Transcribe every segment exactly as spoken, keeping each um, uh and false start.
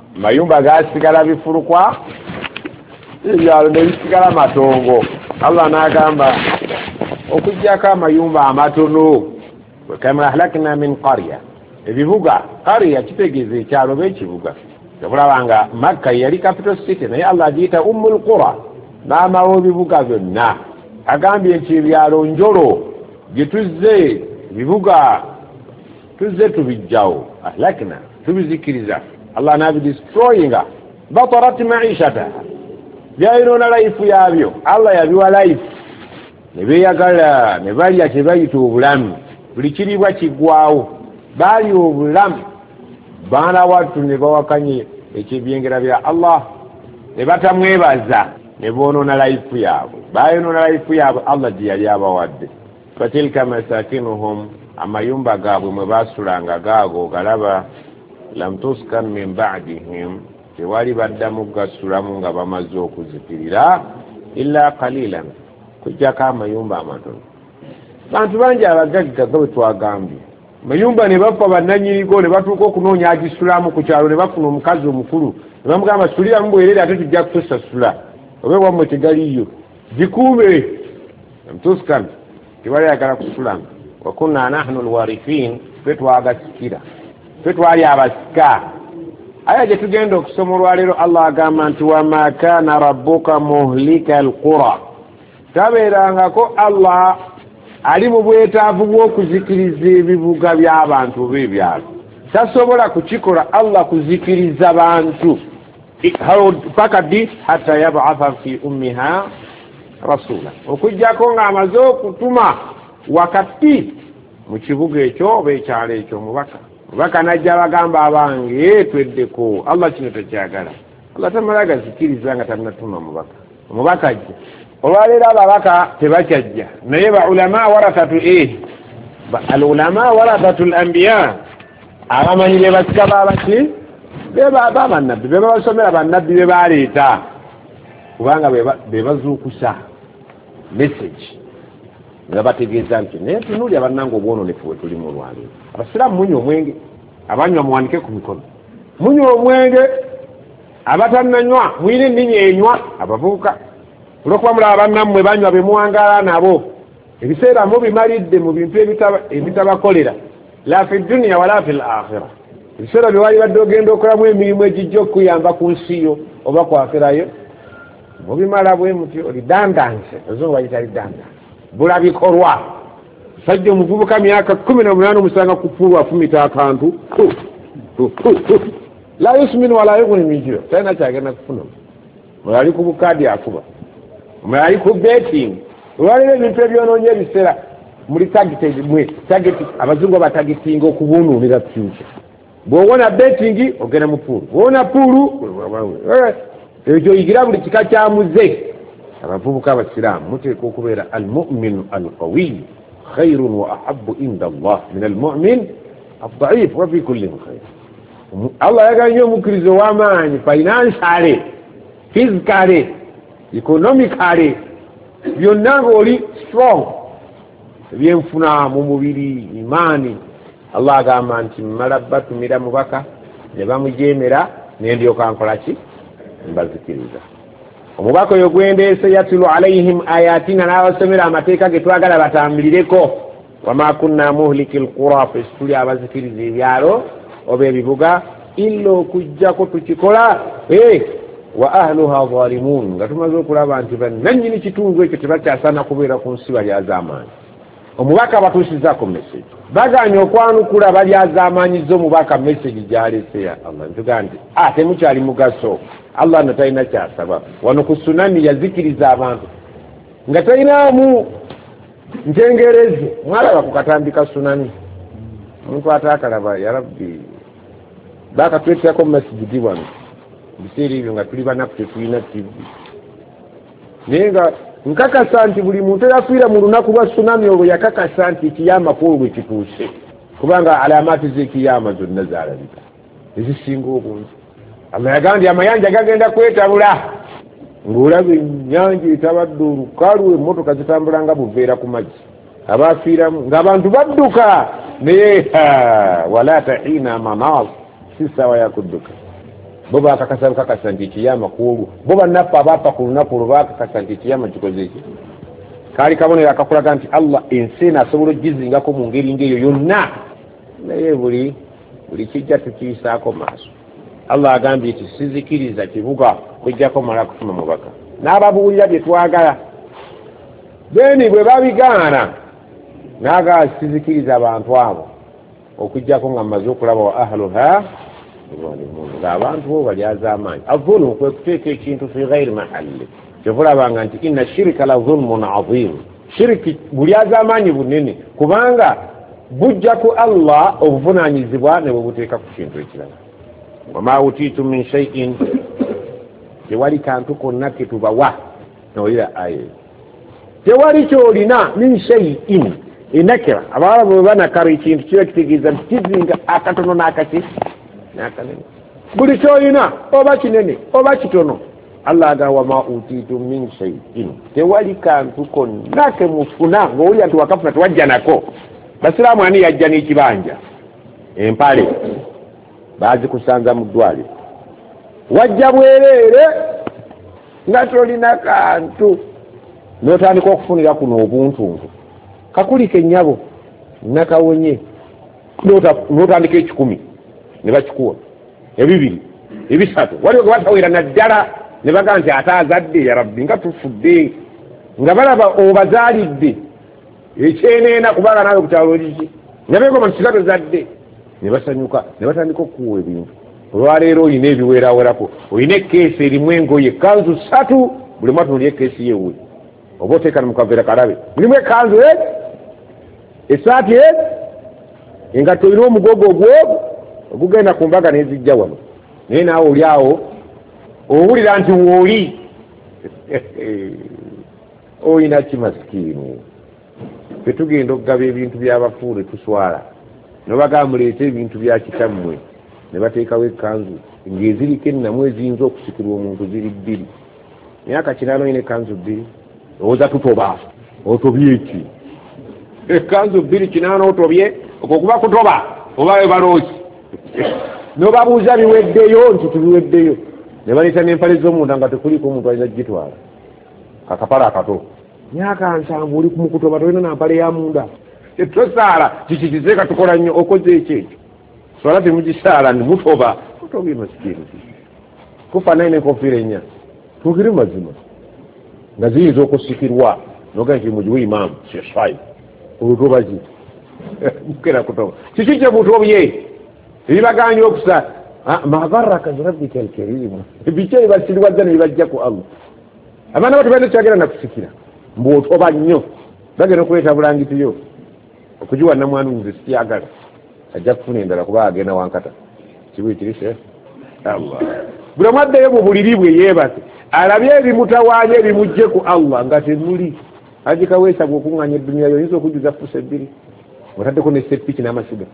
mayumba gasigala bifurukwa ebyalo ne bisigala matongo. Allah n'agamba okujjako amayumba amatono kama ahlakna min qarya ebibuga qarya kitegeeza ekyalo b'ekibuga yabulabanga Makka yali capital city naye Allah agiyita ummul qura n'amawo ebibuga byonna agambye nti ebyalo njolo gye tuzze ebibuga tuzze tubijjawo ahlakna tubizikiriza Allah n'abidestroyinga batarat maishata byayinoona life yabyo Allah yabiwa life ne beeyagala ne balya kye bayita obulamu buli kiribwa kiggwawo baali obulamu baana wattu ne bawakanye eky'ebyengera bya Allah ne batamwebaza ne boonoona life yaabwe baayonoona life yaabwe Allah gye yali abawadde fatilka masakinuhum amayumba gaabwe mwe baasulanga gaago galaba lam tuskan min ba'dihim tewali baddamu gasulamu nga bamaze okuzikirira illa qalilan kujjako amayumba amatono. Bantu bangi abagagga bwe twagambye mayumba ne bafa bannanyirigo ne batuuka okunoonya agisulamu ku kyalo ne bafuna omukazi omukulu ne bamugamba sulira mu bwerere ate tujja kutusasula oba wammwe tegaliyo gikuube tuskan tewali ayagala kusulanga wa kunna nahnu alwarithin ffe twagasikira ffe twali abasika. Aya gye tugenda okusoma olwaleero Allah agamba nti wama kaana rabbuka muhlika alqura tabeerangako Allah ali mu bwetaavu bw'okuzikiriza ebibuga by'abantu oba ebyalo tasobola kukikola Allah kuzikiriza bantu paka ddi hatta yab'atha fi ummiha rasula okujjako ng'amaze okutuma wakati mu kibuga ekyo oba ekyalo ekyo mubaka mubaka najja bagamba abange tweddeko Allah kino tekyagala Allah tamala gazikiriza nga tannatuma mubaka omubaka ajja olwaleero ababaka tebakyajja naye baulama warathatu eh alulama warathatu al-anbiya abamanyi be basika babaki beba bannabbi beba basomera bannabbi be baleeta kubanga be bazuukusa message nga bategeeza nti naye tunuulya bannanga obwononefu bwe tuli mu lwaleero abasiraamu munywa omwenge abanywa muwanike ku mikono munywa omwenge abatannanywa muyina enninya enywa abavubuka olwokuba mulaba bannammwe banywa bemuwangala nabo ebiseera mubimalidde mu bintu ebitabakolera la fi dunya wala fi al-akhirah ebiseera bye wali badde ogenda okolamu emirimu egijja okuyamba ku nsiyo oba kwafirayo mubimala bwe mutyo lidandanse ezo wayita lidandanse bula bikolwa sajja omuvubuka myaka kumi na munana omusanga kupulwa afumita akantu la yusminu wala yughni min ju' talina kyagenda kufuna mwali ku bukadi akuba mwali ku betting wali ebintu ebyonoonya ebiseera muli targeted mwe target abazungu abatagetinga okubunuulira future bw'owona betting ogenda mu puulu bw'owona puulu ekyo yigira buli kika kyamuze. Abavubuka abasiraamu muteeka okubeera almuminu alqawiy khayrun wa ahabbu inda Allah min almumin addaif wa fi kullin khayr. Allah yaganye omukkiriza ow'amaanyi financially physically economically byonna ng'oli strong ebyenfuna mu mubiri imaani. Allah agamba nti mmala batumira mubaka ne bamujeemera ne ndyoka nkola ki mbazikiriza. Omubaka oyo gwendeese yatulu alayhim ayatina n'abasomera amateeka ge twagala batambulireko. Wama kunna muhliki alqura fe tuli abazikiriza ebyalo oba ebibuga illa okujjako tukikola eh wa ahluha zalimun nga tumaze okulaba nti bannannyini kitundu ekyo tebakyasaana kubeera ku nsi bali az'amaanyi. Omubaka batuusizzaako message baganye okwanukula bali az'amaanyiza omubaka message gy'aleese ya Allah ntuga nti ah temukyali mugaso. Allah na talina kyasaba wano ku tsunami yazikiriza abantu nga talinamu ntengerezi. Mwalaba ku katambika tsunami omuntu ataakalaba ya rabbi bakatwetako mu masijidi wano biseera ebyo nga tuli banaku tetulina tivi naye nga nkakasa nti buli muntu eyafiira mu lunaku lwa tsunami olwo yakakasa nti ekiyama kulu bwe kituuse kubanga alamaati z'ekiyama zonna zaalabika ezisinga obungi. Amayagandi amayanja gagenda kwetabula ng'olaba ennyanja etabadde olukalu emmotoka zitambulanga buveera ku maggi abafiiramu ng'abantu badduka naye wala tahina manas si sawa ya kudduka bo bakakasa bakakasa nti ekiyama kuolu bo bannaffe abaapa ku lunaku olwo bakakasa nti ekiyama kikoze eki kaali kabonero akakulaga nti Allah ensi eno asobola okugizingako mu ngeri ng'eyo yonna naye buli buli kijja tukiyisaako maaso Allah agambye nti sizikiriza kibuga kujjako mala kufuna mubaka n'ababuulira bye twagala beni bwe babigaana naga sizikiriza abantu abo okujjako nga mmaze okulaba wa ahluha ng'abantu bo balyaza amaanyi avulumu kwe kuteeka ekintu fi ghairi mahalli kyovulabanga nti inna shirika la zulmun azim shiriki bulyaza amaanyi bunene kubanga bujja ku Allah obuvunaanyizibwa ne bwebuteeka ku kintu ekirala wama utiitum min shay'in tewali kantu konna ke tubawa nowulira aye tewali kyolina min shay'in enakira abawala bwe banakara ekintu kiba kitegeeza nti kizinga akatono n'akaki n'akanene buli kyolina oba kinene oba kitono Allah aga wama utiitum min shay'in tewali kantu konna ke mufuna ng'owulira nti wakafuna tewajja nako basiraamu ani yajja n'ekibanja empale bazikusanza mu ddwaliro wajja bwereere nga tolina kantu n'otandika okufunira kuno obuntuntu kakulika ennyabo nakawonye n'otandika ekikumi ne bakikuwa ebibiri ebisatu waliwo ge batawera naddala ne bagaa nti ate azadde ya rabbi nga tufudde nga balaba obazaalidde ekyeneena kubanga naawe kutalo liki nga beegoma nti kigato zadde ne basanyuka ne batandika okukuwa ebintu olwaleero olina ebiweerawerako olina ekeesi erimu engoye kanzu ssatu buli mwatu noli ekeesi yewe oba oteekana mu kaveera kalabe mulimu ekanzu e esaati e engatto olina omugogo ogwo ogugenda ku mbaga nezijja wano naye naawe oli awo owulira nti wooli olina kimasikiini fetugenda okugaba ebintu byabafuule tuswala nobagamba muleete ebintu bya kitammwe ne bateekawo ekanzu ng'eziriko ennamu eziyinza okusikirwa omuntu ziri bbiri myaka kinaano ine ekanzu bbiri owooza tutoba otobye eki ekanzu bbiri kinaano otobye okwokuba kutoba oba webalooki nobabuuza biweddeyo nti tubiweddeyo ne baleeta n'empale z'omunda nga tekuliko omuntu alina gitwala kakapala akato myaka nsanvu oli kumukutoba tolina nampale ya munda tosaala kikikizeka tukola nnyo okoze ekyekyo swala temugisaala nimutoba otobye masikini kufaananye n'enkofiira ennya tukiri mazima nga ziyinza okusikirwa noga nti mugiwe imaamu sesai olutobaki mukera kutoba kiki kye mutobye ebibaganye okusa mabaraka birabbika alkarimu biki ebibasirirwazza ne bibajja ku Allah abaana bati balina kyagenda nakusikira mbwotoba nnyo bagenda okuleeta bulangitiyo okugiwa namwana nze sikyagala ajja kufuna endala kuba agenda wankata kibuyitirise Allah buli mwaddeyo mu buliri bwe yeebase alabye ebimutawaanye ebimujje ku Allah nga temuli agikaweesa gwe okuŋŋanya edduniya yo oyinza okujjuza fusa ebbiri otaddeko nesepiki n'amasiga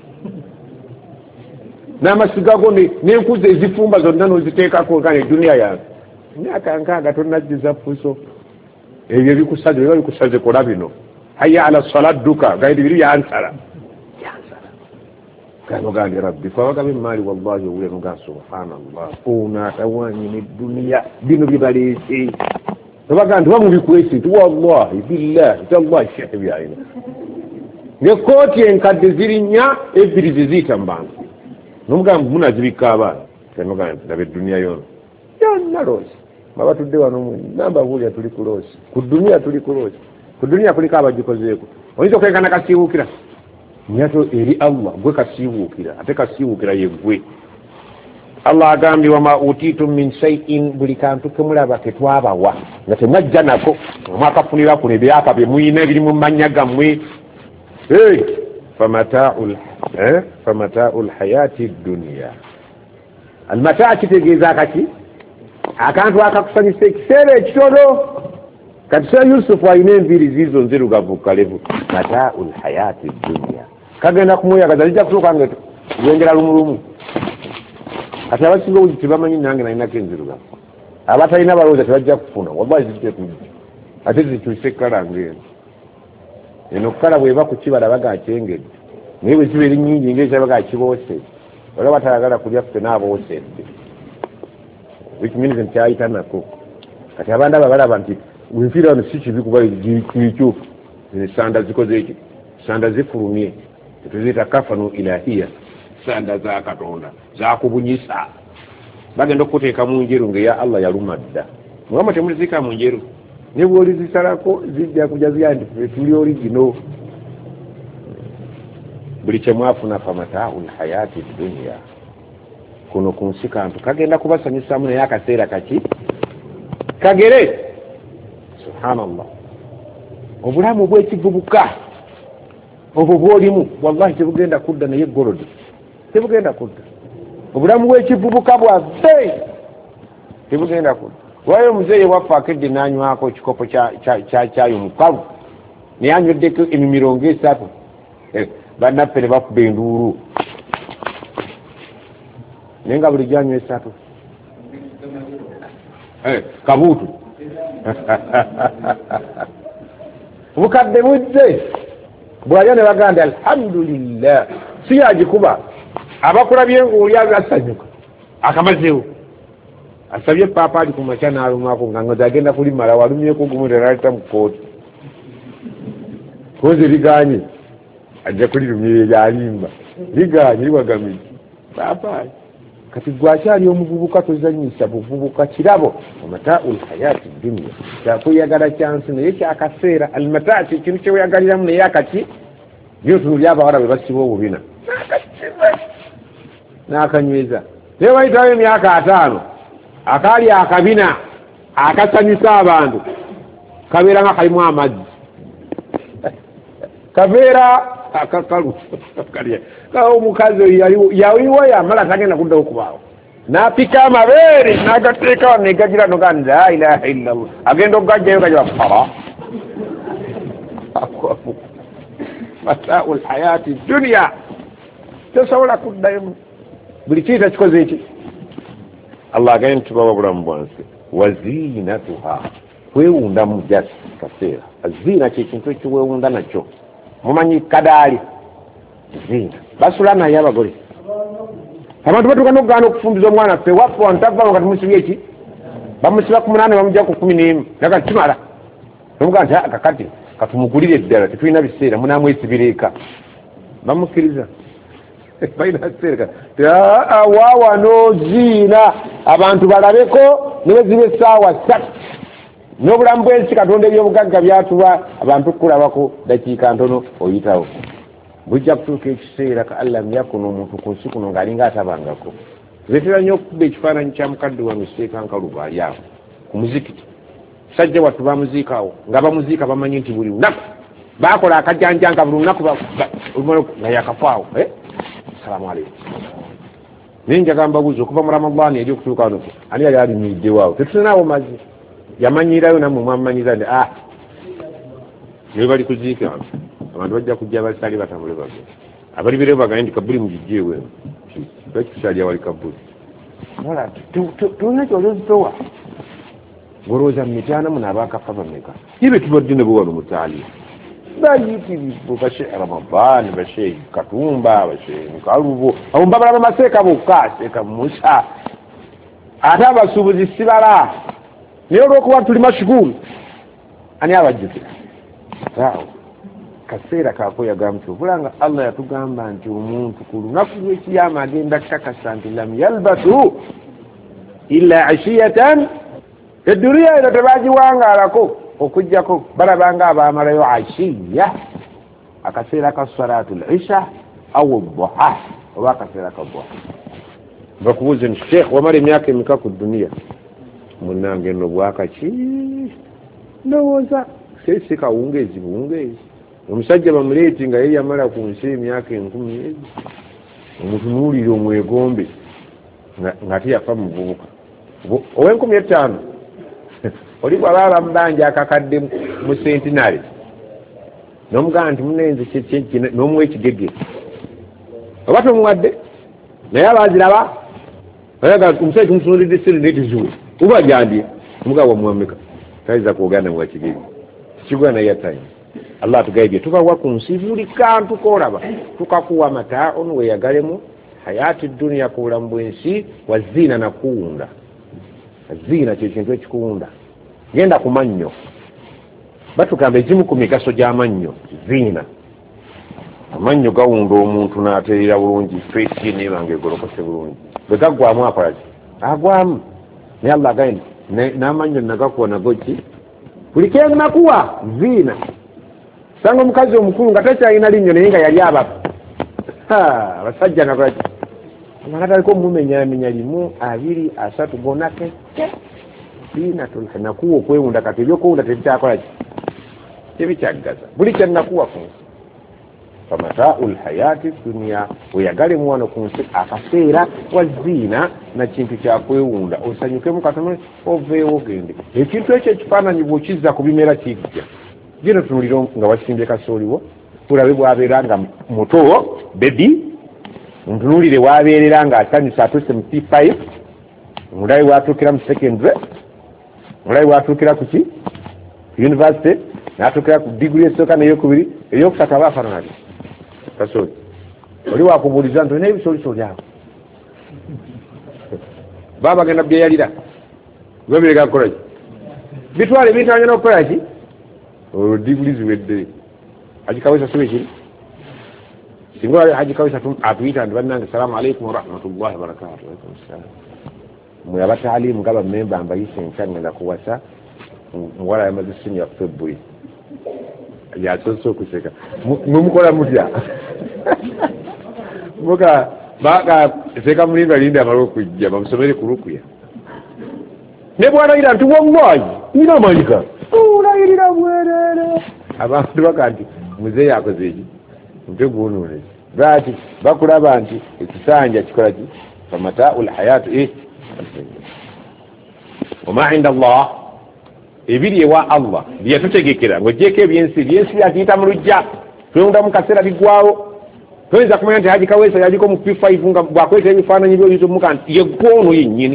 n'amasiga go n'enkuza ezifumba zonna n'oziteekako kana edduniya yange myaka nkaaga tonnajjuza fuso ebyo bikusaze biba bikusaze kola bino hayya ala saladduka gaidi biri yansala yansala kanogambye rabbi fawagabe maali wallahi owule noga subhanallah ono atawanyi n'edduniya bino bibaleese nobaga nti bamubikwese nti wallahi billahi tallahi shehe byalina ng'ekkooti enkadde ziri nnya ebbiri ziziyita mu bantu nomugamba munazibikka abaana kanogambye nti laba edduniya yono yonna loosi mabatudde wano namba bulya tuli ku loosi ku dduniya tuli ku loosi ku dduniya kuliko abagikozeeko oyinza okwenkana kasiiwuukira nyato eri Allah gwe kasiiwuukira ate kasiiwuukira ye gwe Allah agambye wama utiitum min shay'in buli kantu kemulaba ketwabawa nga temwajja nako mwakafunira kuno ebyapa bye muyina ebiri mu mannya gammwe famataa'ul famataa'ul hayati dduniya almataa kitegeeza akaki akantu akakusanyisa ekiseera ekitono kati sa Yusufu alina enviiri ziizo nzirugavu kalevu mataa'ul hayati dduniya kagenda kumweyagaza lijja kutuuka nga yengera lumulumu kati abasinga obugi tebamanyi nange nalinako enzirugavu abatalina balowooza tebajja kufuna wallahi zijja kujja ate zikyuse kala ng'eno eno kala bweba ku kibala baga kyengedde naye bwe kiba eri nnyingi ng'ekirabaga kiboose olaba batayagala kulya ffe n'aboosedde which means nkyayitanako kati abantu abo balaba nti winfiira wano si kibi kuba kikyo sanda zikoze eki sanda zifulumye tetuziyita kafanu ilahiya sanda za katonda zakubunyisa bagenda okuteeka mu njeru ngaeya allah yaluma dda mugamba temuzika mu njeru ne bwolizisalako zijja kuja ziyandi tuli origino buli kyemwafuna famataul hayati dunia kuno ku nsi kantu kagenda kubasanyusamu naye akaseera kaki kagere subhanallah obulamu bw'ekivubuka obwo bwolimu wallahi tebugenda kudda naye golodi tebugenda kudda obulamu bw'ekivubuka bwaffe tebugenda kudda wayo omuzeeyi waffe akedde n'anywako ekikopo kyayo mukalu naye anyweddeko emimiro ng'esatu bannaffe ne bakuba enduulu naye nga buli gyanywa esatu kabuutu bukadde bujje bwalya ne baganda alhamdulillah si yagikuba abakulabye ngaoli asanyuka akamazeewo asabye paapa ali ku makya n'alumako nga ngozi agenda kulimala walumyeko gumu teraleta mu kooti kozi liganye ajja kulirumye lyalimba liganye liwagamiki paapa kati gwakyali omuvubuka tozanyisa buvubuka kirabo amataul hayati dunia kyakuyagala kyansi naye kyakaseera almataa kintu kyeweyagaliramu naye akati byotunu byabawala bwe basiba obubina n'akanyweza naye wayitawo emyaka ataano akaali akabina akasanyusa abantu kabeera nga kalimu amazzi kabeera akakalu kawo omukazi oyo yawiwa yamala tagenda kudda okubaawo n'apika amabeere n'agateekawo negagira nogani la ilaha illallah agenda okugajjayo gaja fara mataul hayati dunia tosobola kuddayo buli kiyita kikoze eki allah agenda tubawa bulamu bwansi wazinatuha kwewunda mu jasi kaseera azina kyekintu ekiwewunda nakyo mumanyi kadaali zina basula naye abagole abantu batuuka n'okugaana okufumbiza omwana ffe waffe wantavamo kati musibye eki bamusiba ku munaana bamugja ku kumi n'emu naga kimala nomugaa nti kakati katumugulire eddala tetulina biseera munamwesibira eka bamukkiriza balina biseera waawano ziina abantu balabeko niwe ziba essaawa ssatu n'obulamu bw'ensi katonda ebyobugagga byatuba abantu kulabako dakiika ntono oyitawo bujja kutuuka ekiseera ka allam yakuna omuntu ku nsi kuno ng'alinga atabangako tuletera nnyo okukuba ekifaananyi kya mukadde wa miseeka nkaluba ali awo ku muzikiti sajja wattu bamuziikaawo nga bamuziika bamanyi nti buli lunaku baakola akajanja nga buli lunaku nga yakafaawo assalamu aleikum naye njagamba buuzi okuva mu ramadaani eri okutuuka wano ani yali alimiddewawo tetulinaawo mazzi yamanyirayo nammwe mwamumanyira nti ah naye bali kuziika abantu bajja kujja basali batambule bage abali birewo bagaye nti kabuli mugijjeewe bakikusali awali kabuli tulina kyolozitowa ngolowooza mumitaana muno abaakafa bameka ibe tubadde ne buwano mutaali bayitirivu bashe ramadani bashe katumba bashe nkalubo abo mbabala bamaseeka bokka seeka musa ate abasuubuzi sibala naye olwokuba tuli mashugulu ani abajjukira awo kaseera kakoyagamba nti obulanga allah yatugamba nti omuntu ku lunaku lw'ekiyama agenda kakasa nti lam yalbasu illa ashiyatan eduniya eno tebagiwangaalako okujjako balabanga abaamalayo ashiya akaseera ka salatu lisha aw duha oba akaseera ka duha bakubuuze nti sheekh wamala emyaka emika ku duniya munange nno bwakaki ndowooza sesi kawungeezi buwungeezi omusajja bamuleeti nga ye yamala ku nsi emyaka enkumi ezi omutunuulire omwegombe ng'ate yafa muvubuka ow'enkumi etaano oli bw'aba bamubanja akakadde mu sentinary n'omugamba nti munenze n'omuwa ekigege oba tomuwadde naye abaaziraba omusajja tumutunuulidde sirinetizuwe uba jandye omugabo wamuwameka tayinza kwogana muwa kigege tikigwana naye yatayina allah atugaibye tukawa ku nsi buli kantu koolaba tukakuwa mataun weyagalemu hayati dunia ku bulamu bw'ensi wazina nakuwunda zina kye kintu ekikuwunda. Genda ku mannyo batugamba ekimu ku migaso gy'amannyo zina. Amannyo gawunda omuntu n'ateerera bulungi feesi nebanga egolokose bulungi. Bwe gaggwamu akola ki? Agwamu. Naye Allah agamba n'amannyo nagakuwa nago ki? Buli kyenakuwa zina. Sanga omukazi omukulu nga takyalina linnyo naye nga yali ababa. Abasajja nakola ki? Ngataliko mumenyamenya limu abiri asatu gonna keke zina nakuwa okwewunda kati ebyokwewunda tebikyakola ki? Tebikyaggaza. Buli kyenakuwa ku nsi famataul hayati dunia oyagale mwana ku nsi akaseera wa zina na kintu kyakwewunda osanyukemu katono oveewo gende. Ekintu ekyo ekifaananyi bw'okizza ku bimera kijja gino tunuliro nga wasimbye kasooliwo tulabe bwabeera nga muto bebi ntunulire wabeerera nga atanyusa atuse mu P five mulabe watuukira mu secondary mulabe watuukira ku ki university n'atuukira ku diguli esooka n'eyokubiri eyokusatu aba afaanana kasooli oli wakubuuliza nti olina ebisoolisoli awo baba bagenda byeyalira webireka kukola ki bitwale ebintu anyana okukola ki olwo diguli ziwedde agikawesa siwe kiri singa haji kawesa atuyita ndi bannange assalamu alaikum warahmatullahi wabarakatuh. Alaikum assalam. Mwe abataalimu gaba memba mbayise nkangenda kuwasa muwala yamaze senior February yasoose okuseka mumukola mutya muka baka seka mulinda linda amala okujja bamusomere ku rukuya ne bwalayira nti wallahi nina amanyika olayirira bwerere abantu bakanti muzeeyi yakoze eki mteguunule bati bakulaba nti ekisanja kikola ki famataul hayatu eh wama inda Allah ebiri ewa Allah byatutegekera ng'ogyeko ebyensi byensi byakiyita mu lujja twewunda mu kaseera bigwawo toyinza kumanya nti Haji Kaweesa yaliko mu P five nga bwakweta ebifaananyi by'oyinza omuka nti yeggoono yennyini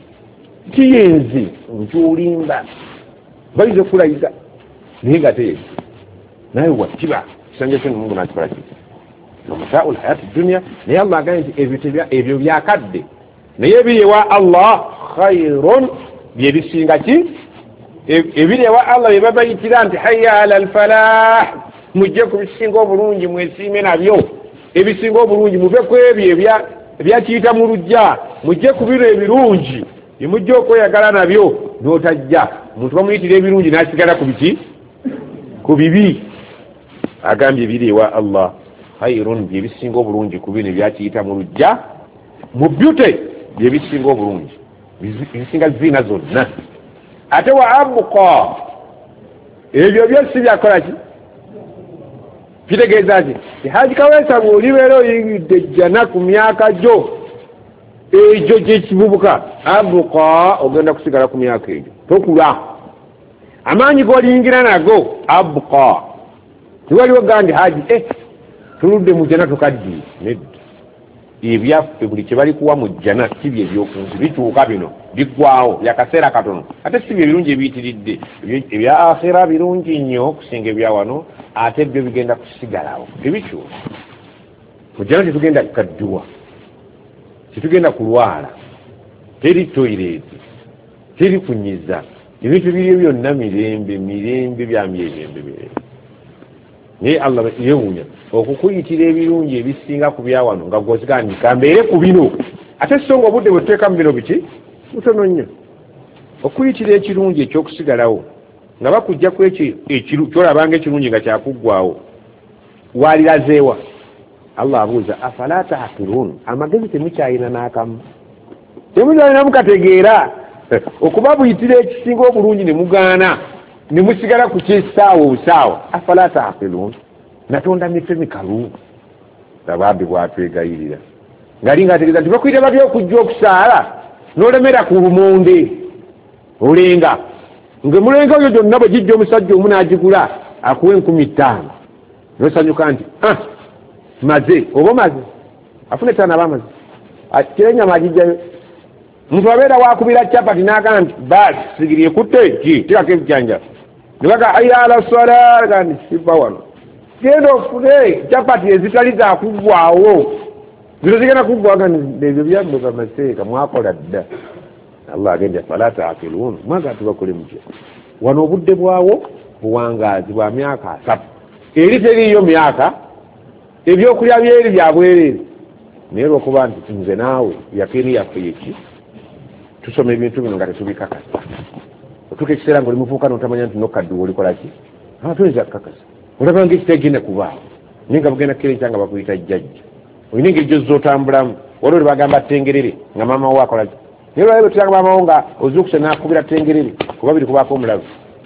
kiyenzi nkyulimba bayinza okulayiza naye nga teyeezi naye wattiba kisanja kyo Mungu n'akikola ki famataul hayati dunia naye Allah agambye nti ebyo byakadde naye ebiri ewa Allah khairun byebisinga ki ebiri ewa Allah bye babayitira nti hayya ala alfalah mujje ku bisinga obulungi mwesiime nabyo ebisinga obulungi muve ku ebyo ebyakiyita mu lujja mujje ku biro ebirungi bimujje okweyagala nabyo n'otajja omuntu bamuyitira ebirungi n'asigala ku biki ku bibi agambye ebiri ewa Allah khairun byebisinga obulungi ku bino ebyakiyita mu lujja mu byute byebisinga obulungi ebisinga zina zonna ate wa abqa ebyo byosi byakola ki kitegeeza ki Haji Kaweesa bw'olibeera oyingidde jjana ku myaka gyo egyo gyekivubuka abqa ogenda kusigala ku myaka egyo tokula amaanyi g'oliyingira nago abqa tiwaliwo gandi Haji eh tuludde mu jjana tukaddiye nedda ebyaffe buli kye bali kuwa mu jjana si bye ebyokunsi bikyuka bino biggwawo byakaseera katono ate si bye ebirungi ebiyitiridde ebya akhira birungi nnyo okusinga ebya wano ate byo bigenda kusigalawo tebikyuka mu jjana tetugenda kukaddiwa tetugenda kulwala teri toyireeti teri kunyiza ebintu biri byonna mirembe mirembe bya mirembe mirembe naye Allah yewunya okukuyitira ebirungi ebisinga ku byawano nga gwozigandika mbeere ku bino ate songa obudde bwetuteeka mu bino biki butono nnyo okuyitira ekirungi ekyokusigalawo nga bakujja ku ekyo kyolabanga ekirungi nga kyakuggwawo walirazeewa Allah abuuza afala taaqilun amagezi temukyayina n'akamu temukyayina mukategeera okuba buyitira ekisinga obulungi ne mugaana ne musigala ku kyesaawa obusaawa afala taaqilun natonda mife mikalu tabambi bwatwegayirira ngali ngaategeeza nti bakuyita batya okujja okusaala n'olemera ku lumonde olenga nge mulenga oyo gyonna bwe gijja omusajja omu n'agigula akuwa enkumi ttaano nosanyuka nti ah maze oba maze afuna ettaano aba maze kira ennyama agijjayo muntu abeera wakubira capati n'agamba nti baasi sigiri ekutte ki tirako ebijanja ne baga hayya ala sola gandi sibba wano genda ofune capati ezitali zakuggwawo zino zigenda kuggwaga ebyo byadduka maseeka mwakola dda Allah agenda fala ta'qilun maga tubakole muje wano obudde bwawo buwangazi bwa myaka asatu eri teriyo myaka ebyokulya byeri byabwerere naye lwokuba nti nze naawe yakini yaffe yeki tusoma ebintu bino nga tetubikakasa otuka ekiseera nga oli muvuuka notamanya nti nokadduwa olikolaki abatuyinza kukakasa olaba ngaekitegenda kubaawo naye nga bugenda kukerenca nga bakuyita jjajja olina engeri gyozotambulamu waliwo libagamba tengerere nga maama wo akolaki naye lwalebe tutanga maama wo nga ozukusa nakubira tengerere kuba biri kubaako omulabe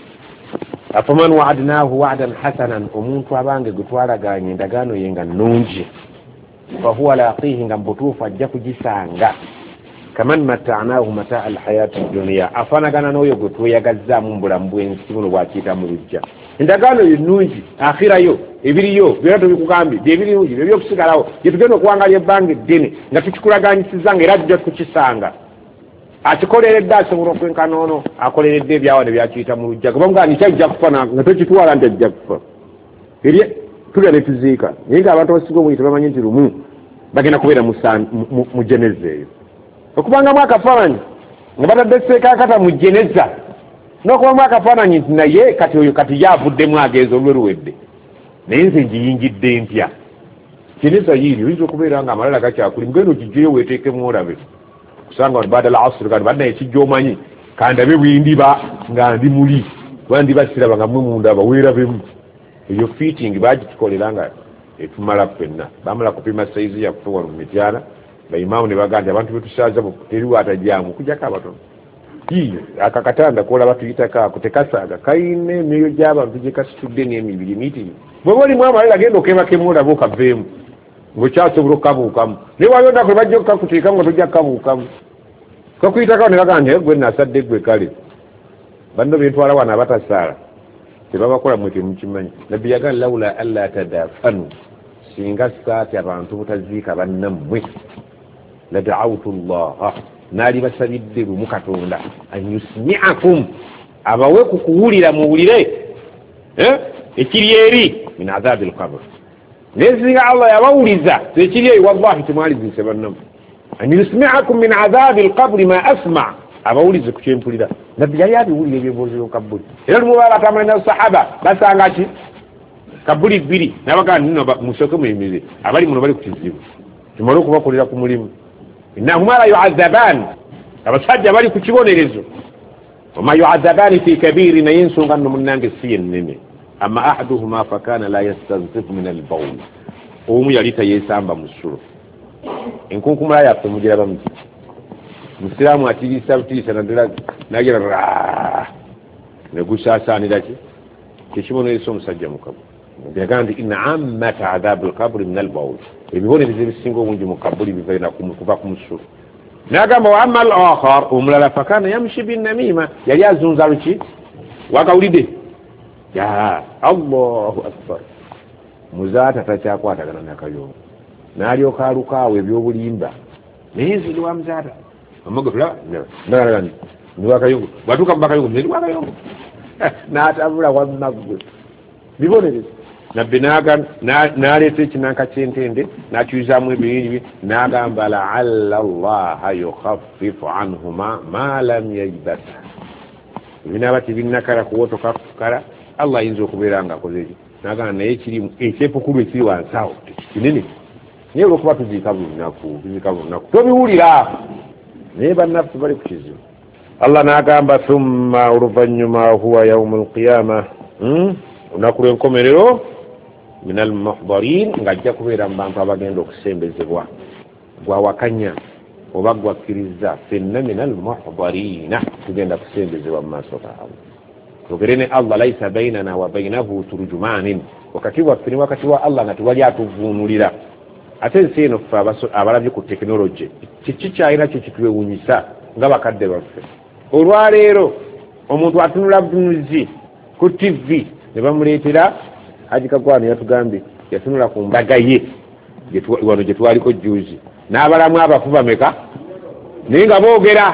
afaman waadnahu waadan hasanan omuntu abange gwe twalaganye endagaano ye nga nnungi fahuwa laqihi nga mbutuufu ajja kugisanga kaman matanahu mataa alhayati dunia afanagana n'oyo gwe tweyagazzaamu mu bulamu bw'ensi buno bwakiyita mu lujja endagaano yo nnungi akhirayo ebiriyo byona tubikugambye byebirungi byebyokusigalawo gyetugenda okuwangalya ebbanga eddene nga tukikulaganyisiza nga era tujja tukisanga akikoleredde asobola okwenkana ono akoleredde ebyawa ne byakiyita mu lujja gabamugaa nikyajja kufa nga tokitwala nti ajja kufa eri tulya ne tuziika naye nga abantu abasinga obuyita bamanyi nti lumu bagenda kubeera mu geneza eyo okubangamu akafaananyi nga batadde seekakata mu geneza n'okubamu akafaananyi nti naye kati oyo kati yaavuddemu agenza olwe luwedde naye nze ngiyingidde ntya geneza yiiri oyinza okubeera nga amalala gakyakuli mugenda ogijjeyo weeteekemu olabe kusanga baada al-asr kandi badde ekijjo omanyi kandabe bwindiba nga ndi muli bandi basiraba nga mwe mundaba weerabemu eyo fitting bagikolera nga etumala ffenna bamala kupima saizi ya kufuwa mu mityana baimamu ne baganda abantu betusaaza teriwo atajjamu kujjako abatono iyo akakatanda kola batuyitako ako tekasaaga kayina emyoyo gy'abantu gye kasitudde n'emibiri mitini bweba olimu amalala genda okebakemu olaba okaveemu ng'okyasobola okukabuukamu naye wayondako bajja okukakuteekamu nga tojja kukabuukamu kakuyitako ne baganda gwe nasadde gwe kale banno bentwala wano abatasaala tebabakola mwe temukimanyi nabbi yagala lawula alla tadafanu singa saati abantu butaziika bannammwe lada'awtu llaha naali basabidde lumu katonda an yusmi'akum abawe ku kuwulira muwulire ekiri eri min adhabi alqabr naye singa allah yabawuliza ekiri eyo wallahi temwaliziise bannammwe an yusmi'akum min adhabi alqabri ma asma' abawulize ku kyempulira nabbi yali abiwulira ebyebozero kabbuli era lumu baba batambula na sahaba basanga ki kabbuli bbiri nabagaa nino musooke muyimirize abali muno bali ku kizibu tumale okubakolera ku mulimu innahuma la yu'adhaban abasajja bali ku kibonerezo wama yu'adhabani fi kabiri naye ensonga nno munnange si yennene amma ahaduhuma fakana la yastanzifu min albawl omu yali tayeesamba mu ssulo enkunkumula yaffe mugiraba muti musiraamu atiriisa butiisa naddala nagira negusaasaanira ki kyekibonereso omusajja mukabu yagaa nti inna ammata adhabu alqabri min albawl ebibonerezo ebisinga obungi mu kabuli biva kuva ku musulo nagamba wa amma al-akhar omulala fakana yamshi binnamima yali azunza luki wakawulidde ya allahu akbar muzaata takyakwatagana nakayongo n'alyoka alukaawo ebyobulimba naye nze ndi wa muzaata amagotula ndagani ndi wakayongo bwatuuka mu bakayongo nze ndi wakayongo n'atabula wammagwe bibonerezo nabbi n'aleeta ekinanka ky'entende n'akyuzaamu ebiriri n'agamba la'alla allaha yukhaffifu anhuma ma lam yajbasa ebinaaba tibinnakala kuwotoka kukala allah ayinza okubeera nga akoze eki n'agamba naye kirimu ekyepukulu ekiri wansi awo kinene naye olwokuba tuziika buli lunaku tuziika buli lunaku tobiwulira naye bannaffe bali ku kizibu allah n'agamba thumma oluvannyuma huwa yaumu alqiyama olunaku lw'enkomerero min almuhdarin ng'ajja kubeera mu bantu abagenda okusembezebwa gwawakanya oba gwakkiriza fenna min almuhdarina tugenda kusembezebwa mu maaso gaabwe tugere ne allah laisa bainana wa bainahu turjumanin wakati waffe ne wakati wa allah nga tewali atuvuunulira ate ensi eno ffe abalabye ku tekinologi kiki kyalina kyo kitwewunyisa nga bakadde baffe olwaleero omuntu atunula butunuzi ku tivi ne bamuleetera Haji Kagwano yatugambye yatunula ku mbaga ye wano gye twaliko juzi n'abalamu abafu bameka naye nga boogera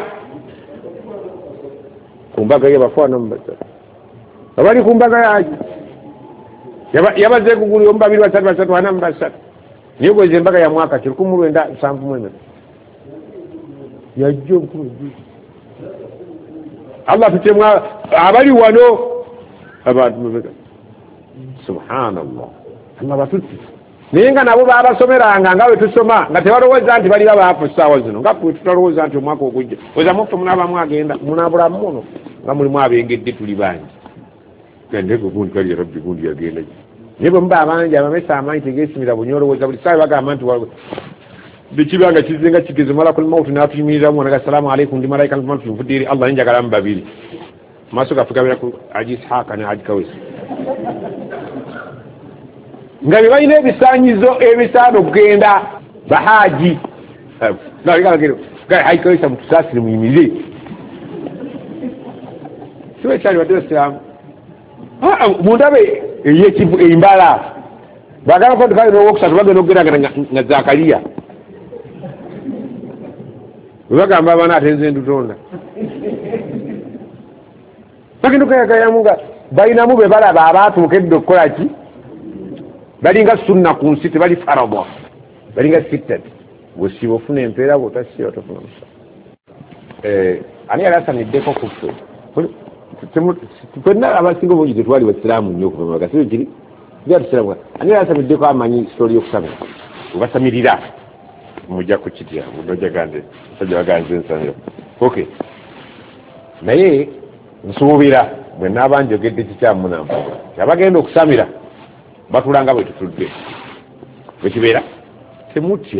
ku mbaga ye bafaana mu basatu abali ku mbaga yaji yabaze kugulira omu babiri basatu basatu ana mu basatu naye gweze embaga ya mwaka ki lukumi lwenda nsanvu mu emeka yajja omukulu juzi Allah tutemwa abali wano abantu subhanallah Allah batuti ninga nabo babasomeranga ngawe tusoma nga tebalowooza nti bali babaafu ssaawa zino nga tutalowooza nti omwaka ogujja oza mufu munaba mwagenda munabula muno nga mulimu abengedde tuli bangi gandeko gundi kali rabbi gundi yagenda nibo mba abangi abamesa amanyi tegeesimira bunyolowooza buli saa bagamba nti bikibanga kizinga kigeze malakul mauti n'atuyimirira mu naga assalamu alaikum ndi malaika ntumatu tuvudde Allah njagala mu babiri maaso gafugabira ku Haji Ishaaka ne Haji Kawesi nga bye balina ebisaanyizo ebisaana okugenda bahaji Haji Kawesi mutusaasire muyimirire siwe kyali badde basiraamu mundabe eyekivu embala bagala ko tukali n'owokusatu bagenda okugenda nga Zakariya bagamba abaana ate nze ndutonda bagenda okuyagayamu nga balinamu be balaba abaatuukedde okukola ki balinga sunna ku nsi tebali farada balinga sittati bwesiba ofuna empeera bwotasiba tofuna musa ani yali asamiddeko ku ffe fenna abasinga obungi tetwali basiraamu nnyo okuva mabega sibe kiri tusiramu ani yali asamiddeko amanyi sitooli y'okusamira webasamirira mujja kukitya nojaganze sajja baganze ensamiro okay naye nsuubira bwe naaba njogedde kikyamu nampa abagenda okusamira batulanga bwe tutudde bwe kibeera temutya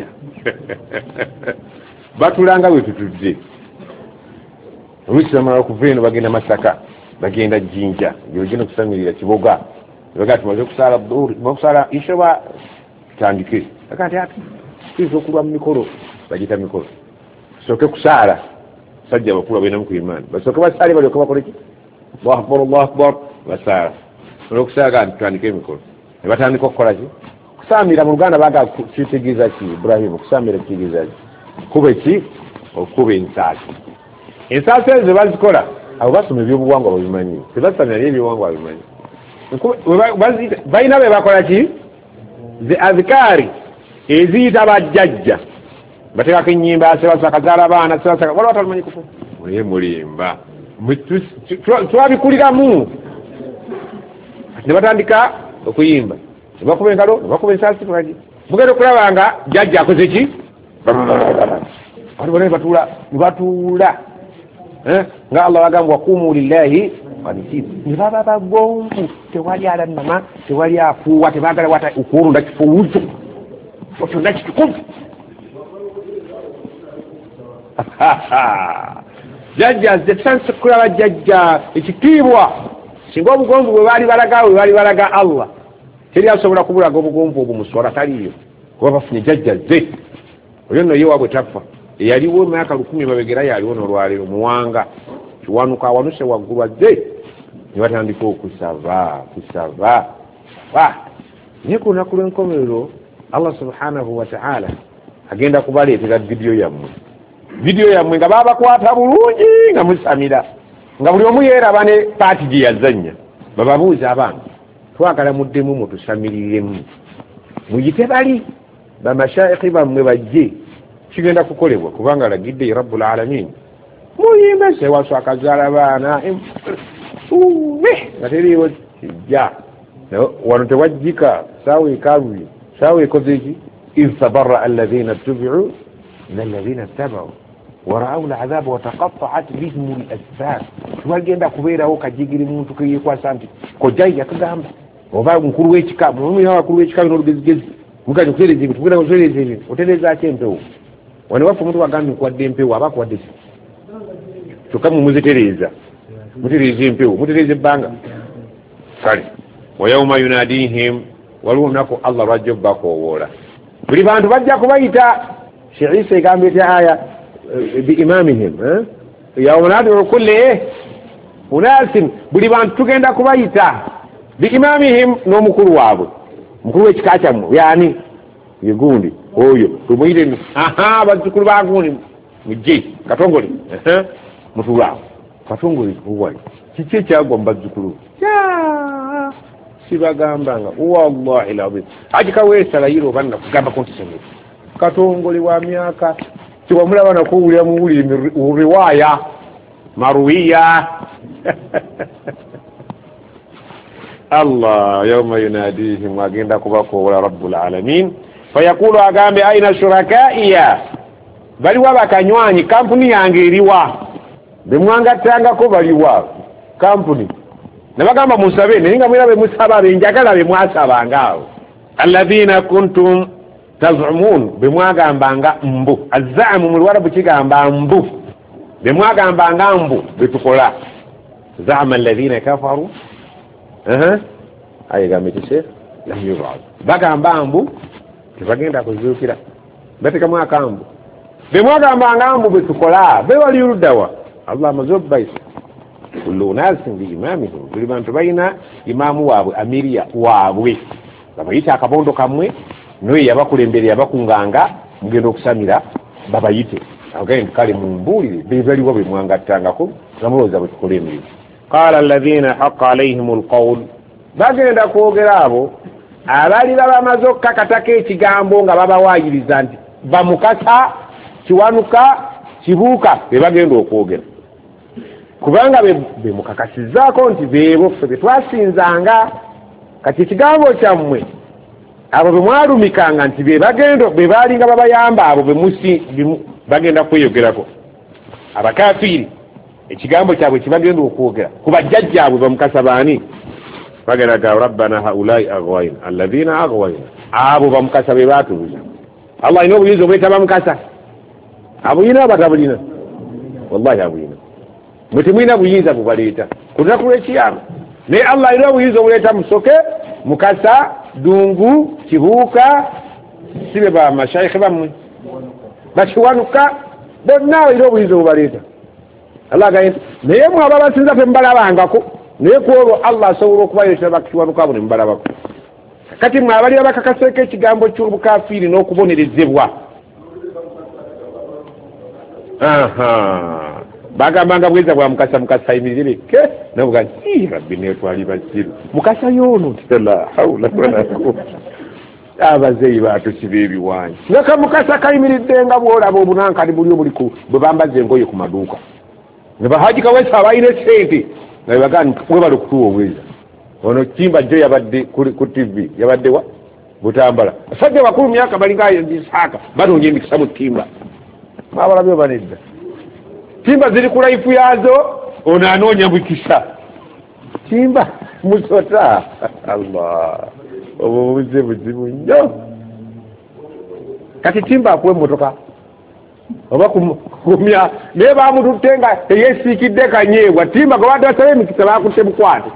batulanga bwe tutudde oluusi bamala okuva eno bagenda Masaka bagenda Jjinja gyogenda okusamirira Kiboga baga tumaze okusala bburi okusala ishoba tutandike akati ati kizo kulwa mu mikolo bagita mikolo soke kusala sajja bakulu bena mu imani basoke basali bali okubakola ki Allahu akbar Allahu akbar basala okusaga tutandike mikolo ne batandika okukola ki kusamira mu Luganda baga kitegeeza ki Ibrahim kusamira kitegeeza ki kube ki okuba ensaasi ensaasi ezo bazikola abo basoma ebyobuwangwa babimanyi tebasamira ebyobuwangwa babimanyi balina be bakola ki zi azikari eziyita bajjajja bateekako ennyimba sebasakazaala abaana sebasaka waliwo atalumanyi kufu muye mulimba twabikuliramu ne batandika okuyimba ne bakuba engalo ne bakuba ensaasi tulagi mugenda okulaba nga jjajja akoze ki waliwo ne batuula ne batuula nga Allah bagamba wakumu lillahi qanitin ne baba bagonvu tewali alannama tewali afuuwa tebagala wata okuwulunda kifuuzo otunda kitukuvu jajja zetanse kulaba jajja ekitiibwa singa obugonvu bwe baali balaga bwe baali balaga Allah teri asobola kubulaga obugonvu obumuswala taliyo kuba bafunye jajja ze oyo nno ye wabwe tafa eyaliwo emyaka lukumi mabegera yaliwo n'olwaleero muwanga kiwanuka awanuse waggulu azze ne batandika okusaba kusaba naye ku lunaku lw'enkomerero Allah subhanahu wa ta'ala agenda kubaleetera vidiyo yammwe vidiyo yammwe nga babakwata bulungi nga musamira nga buli omu yeeraba ne paati gye yazannya bababuuza abange twagala muddemu mutusamiriremu muyite bali bamashaikhi bammwe bajje kigenda kukolebwa kubanga alagidde rabbul alamin muyimbe sewaso akazaala baana nga teriiwo kijja wano tewajjika saawa ekaluye saawa ekoze ki iz tabarra alladhina tubi'u min alladhina ttaba'u wara'aw al'adhaba wa taqatta'at bihim al-asbab tubagenda kubeerawo kajigiri muntu keyekwasa nti kojai yakagamba oba mukulu w'ekika mumira wakulu w'ekika n'olugezigezi mugaje kutereza ebintu tugenda kutereza ebintu otereza ki empewo wano wafu omuntu wagambye nkuwadde empewo aba akuwadde ki kyokka mumuzitereza mutereza empewo mutereza ebbanga kale wa yawma yunadihim waliwo olunaku Allah lwajja obbakowoola buli bantu bajja kubayita Sheikh Isa egambye eti aya biimamihim yawma nadi'u kulla unasin buli bantu tugenda kubayita biimamihim n'omukulu waabwe mukulu w'ekika kyammwe yani yegundi oyo tumuyite aha bazzukulu bagundi mujje katongole mutulaawo katongole uwali kiki ekyagwa mu bazzukulu sibagambanga wallahi lazim ajikaweesalayiro banna kugamba kontisomero katongole wa myaka tiwamulaba nakuwulira muwulire riwaya maruwiya Allah yawma yunadihim agenda kubakola rabbul alamin fayaqulu agambe aina shurakaiya bali wabakanywanyi kampuni yange eriwa bemwangatangako baliwa kampuni nabagamba musabe nenga mwirabe musaba benjagala bemwasaba ngaawo alladhina kuntum tazumun bemwagambanga mbu azzamu mu Lwarabu kigamba mbu bemwagambanga mbu betukola zama alladhina kafaru aha ayigamitise lam yubad bagamba mbu tebagenda kuzuukira bateka mwaka mbu bemwagambanga mbu betukola be wali rudawa Allah mazubbaisa kullu nasin bi imamihim buli bantu bayina imamu waabwe amiriya waabwe babayita akabondo kamwe noye yabakulembere yabakunganga mugenda okusamira babayite agende kale mumbulire bebaliwo bemwangattangako gamuloza bwetukole emirimu qala alladhina haqqa alayhim alqawl bagenda kwogera abo abali babamaze okukakatako ekigambo nga babawaayiriza nti bamukasa kiwanuka kibuuka bebagenda okwogera kubanga bemukakasizaako nti beebo ffe betwasinzanga kati ekigambo kyammwe abo bemwalumikanga nti bebagenda bebalinga babayamba abo bemusi bagenda kweyogerako abakafiiri ekigambo kyabwe kibagenda okwogera kubajjajjaabwe bamukasa baani bagenda ga rabbana haulai aghwayna alladhina aghwayna abo bamukasa be batubuza Allah ina obuyinza obuleta bamukasa abuyina abatabulina wallahi abuyina mutimwina buyinza bubaleeta kunaku lwekiyama naye Allah ina obuyinza obuleta musoke mukasa dungu kibuuka sibe ba mashayikh bamwe bakiwanuka bonna ina obuyinza obubaleeta Allah gaye naye mwaba basinza fe mbalabangako naye kuolwo Allah asobola okubayeta bakiwanuka abo ne mbalabako kati mwabali abakakaseko ekigambo ky'obukafiiri n'okubonerezebwa aha bagambanga bweza bwa mukasa mukasa imirire ke navuga nti rabbi ne twali basiru mukasa yono tala haula wala quwwata abazeyi batu kibebi wanje ngaka mukasa kayimiridde nga bwolaba obunanka ni buli obuliku bwe bambaze engoye ku maduuka ne bahaji kawesa abayine sente nga bagani kwebalo kutuwa obweza ono kimba jo yabadde ku T V yabadde wa butambala sadde bakulu myaka balinga yisaka banonye emikisa mu timba babalabyo banedda timba ziri ku life yazo ono anoonya bukisa timba musota Allah obuze buzibu nnyo kati timba akuwe motoka oba kumya naye bamututenga eyesiikidde kanyeebwa timba gwe baddasayo emikisa bakutte bukwate